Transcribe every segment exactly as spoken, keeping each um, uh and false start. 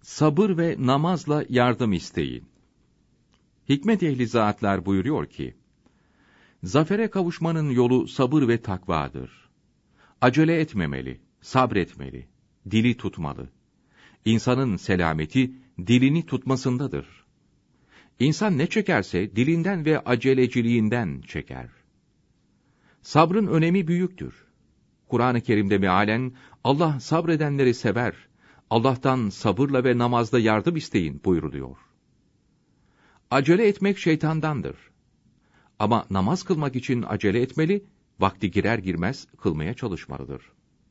Sabır ve namazla yardım isteyin. Hikmet ehli zatlar buyuruyor ki, zafere kavuşmanın yolu sabır ve takvadır. Acele etmemeli, sabretmeli, dili tutmalı. İnsanın selameti, dilini tutmasındadır. İnsan ne çekerse, dilinden ve aceleciliğinden çeker. Sabrın önemi büyüktür. Kur'an-ı Kerim'de mealen, Allah sabredenleri sever, Allah'tan sabırla ve namazla yardım isteyin buyuruluyor. Acele etmek şeytandandır. Ama namaz kılmak için acele etmeli, vakti girer girmez kılmaya çalışmalıdır.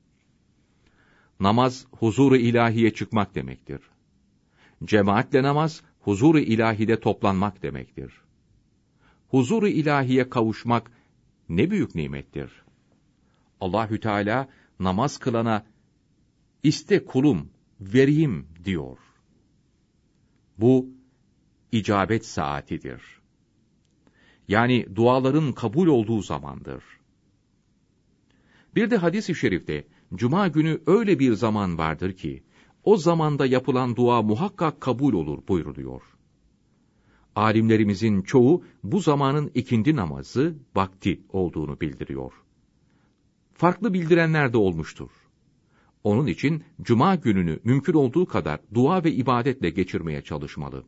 Namaz, huzur-u ilahiye çıkmak demektir. Cemaatle namaz, huzur-u ilahide toplanmak demektir. Huzur-u ilahiye kavuşmak ne büyük nimettir. Allahü Teala namaz kılana, iste kulum, vereyim diyor. Bu, icabet saatidir. Yani duaların kabul olduğu zamandır. Bir de hadis-i şerifte, Cuma günü öyle bir zaman vardır ki, o zamanda yapılan dua muhakkak kabul olur buyruluyor. Alimlerimizin çoğu, bu zamanın ikindi namazı, vakti olduğunu bildiriyor. Farklı bildirenler de olmuştur. Onun için, Cuma gününü mümkün olduğu kadar dua ve ibadetle geçirmeye çalışmalı.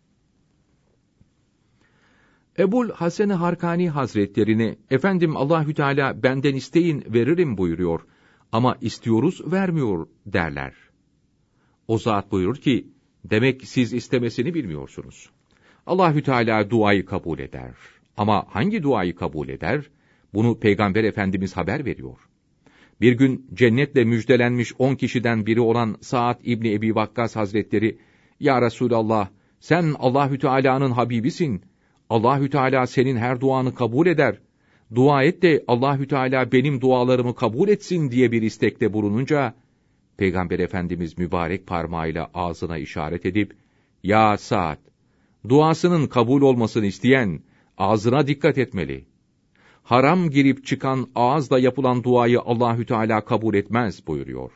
Ebul Hasan-ı Harkani Hazretlerine, efendim Allahü Teala benden isteyin veririm buyuruyor ama istiyoruz vermiyor derler. O zat buyurur ki, demek siz istemesini bilmiyorsunuz. Allahü Teala duayı kabul eder. Ama hangi duayı kabul eder? Bunu Peygamber Efendimiz haber veriyor. Bir gün cennetle müjdelenmiş on kişiden biri olan Sa'd İbni Ebi Vakkas Hazretleri, ya Resulallah, sen Allahü Teala'nın Habibisin. Allahü Teala senin her duanı kabul eder. Dua et de Allahü Teala benim dualarımı kabul etsin diye bir istekte bulununca, Peygamber Efendimiz mübarek parmağıyla ağzına işaret edip, ya Sa'd, duasının kabul olmasını isteyen ağzına dikkat etmeli. Haram girip çıkan ağızla yapılan duayı Allahü Teala kabul etmez buyuruyor.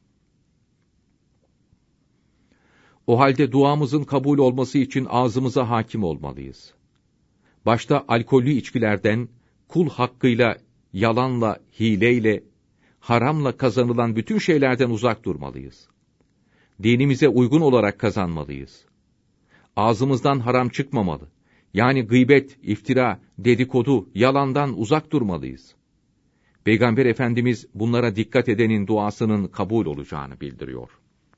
O halde duamızın kabul olması için ağzımıza hakim olmalıyız. Başta alkollü içkilerden, kul hakkıyla, yalanla, hileyle, haramla kazanılan bütün şeylerden uzak durmalıyız. Dinimize uygun olarak kazanmalıyız. Ağzımızdan haram çıkmamalı. Yani gıybet, iftira, dedikodu, yalandan uzak durmalıyız. Peygamber Efendimiz bunlara dikkat edenin duasının kabul olacağını bildiriyor.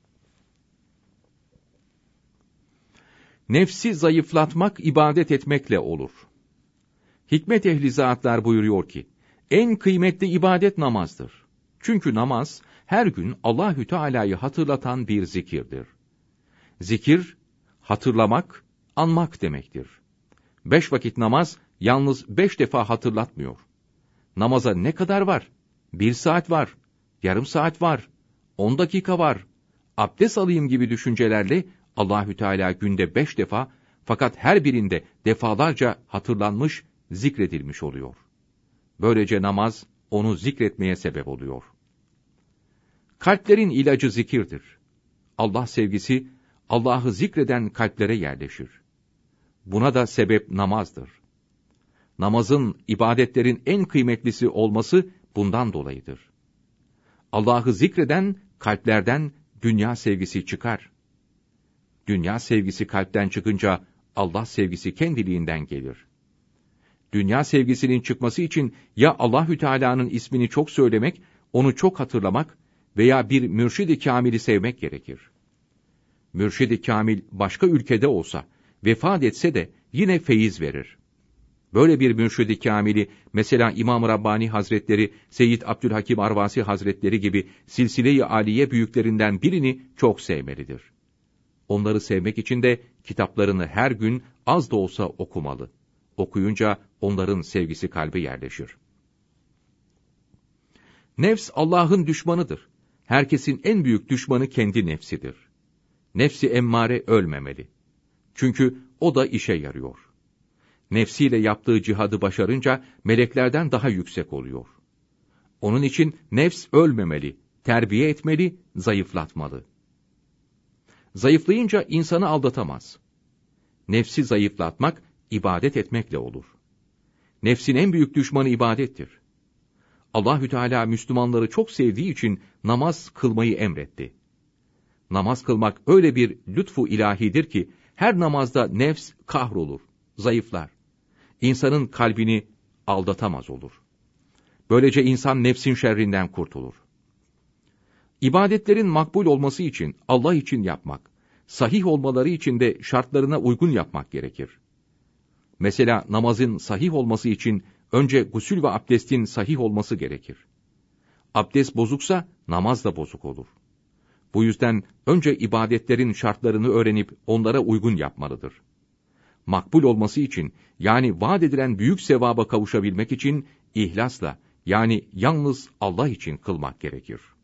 Nefsi zayıflatmak ibadet etmekle olur. Hikmet ehli zatlar buyuruyor ki, en kıymetli ibadet namazdır. Çünkü namaz her gün Allahü Teala'yı hatırlatan bir zikirdir. Zikir, hatırlamak, anmak demektir. Beş vakit namaz yalnız beş defa hatırlatmıyor. Namaza ne kadar var? Bir saat var, yarım saat var, on dakika var. Abdest alayım gibi düşüncelerle Allahü Teala günde beş defa, fakat her birinde defalarca hatırlanmış, zikredilmiş oluyor. Böylece namaz onu zikretmeye sebep oluyor. Kalplerin ilacı zikirdir. Allah sevgisi Allah'ı zikreden kalplere yerleşir. Buna da sebep namazdır. Namazın ibadetlerin en kıymetlisi olması bundan dolayıdır. Allah'ı zikreden kalplerden dünya sevgisi çıkar. Dünya sevgisi kalpten çıkınca Allah sevgisi kendiliğinden gelir. Dünya sevgisinin çıkması için ya Allahü Teala'nın ismini çok söylemek, onu çok hatırlamak veya bir mürşid-i kâmili sevmek gerekir. Mürşid-i kâmil başka ülkede olsa, vefat etse de yine feyiz verir. Böyle bir mürşid-i kâmili, mesela İmam-ı Rabbani Hazretleri, Seyyid Abdülhakim Arvasi Hazretleri gibi silsile-i âliye büyüklerinden birini çok sevmelidir. Onları sevmek için de kitaplarını her gün az da olsa okumalı. Okuyunca onların sevgisi kalbe yerleşir. Nefs Allah'ın düşmanıdır. Herkesin en büyük düşmanı kendi nefsidir. Nefsi emmare ölmemeli. Çünkü o da işe yarıyor. Nefsiyle yaptığı cihadı başarınca meleklerden daha yüksek oluyor. Onun için nefs ölmemeli, terbiye etmeli, zayıflatmalı. zayıflayınca insanı aldatamaz. Nefsi zayıflatmak, ibadet etmekle olur. Nefsin en büyük düşmanı ibadettir. Allahü Teala Müslümanları çok sevdiği için namaz kılmayı emretti. Namaz kılmak öyle bir lütfu ilahidir ki, her namazda nefs kahrolur, zayıflar. İnsanın kalbini aldatamaz olur. Böylece insan nefsin şerrinden kurtulur. İbadetlerin makbul olması için Allah için yapmak, sahih olmaları için de şartlarına uygun yapmak gerekir. Mesela namazın sahih olması için önce gusül ve abdestin sahih olması gerekir. Abdest bozuksa namaz da bozuk olur. Bu yüzden önce ibadetlerin şartlarını öğrenip onlara uygun yapmalıdır. Makbul olması için, yani vaat edilen büyük sevaba kavuşabilmek için ihlasla, yani yalnız Allah için kılmak gerekir.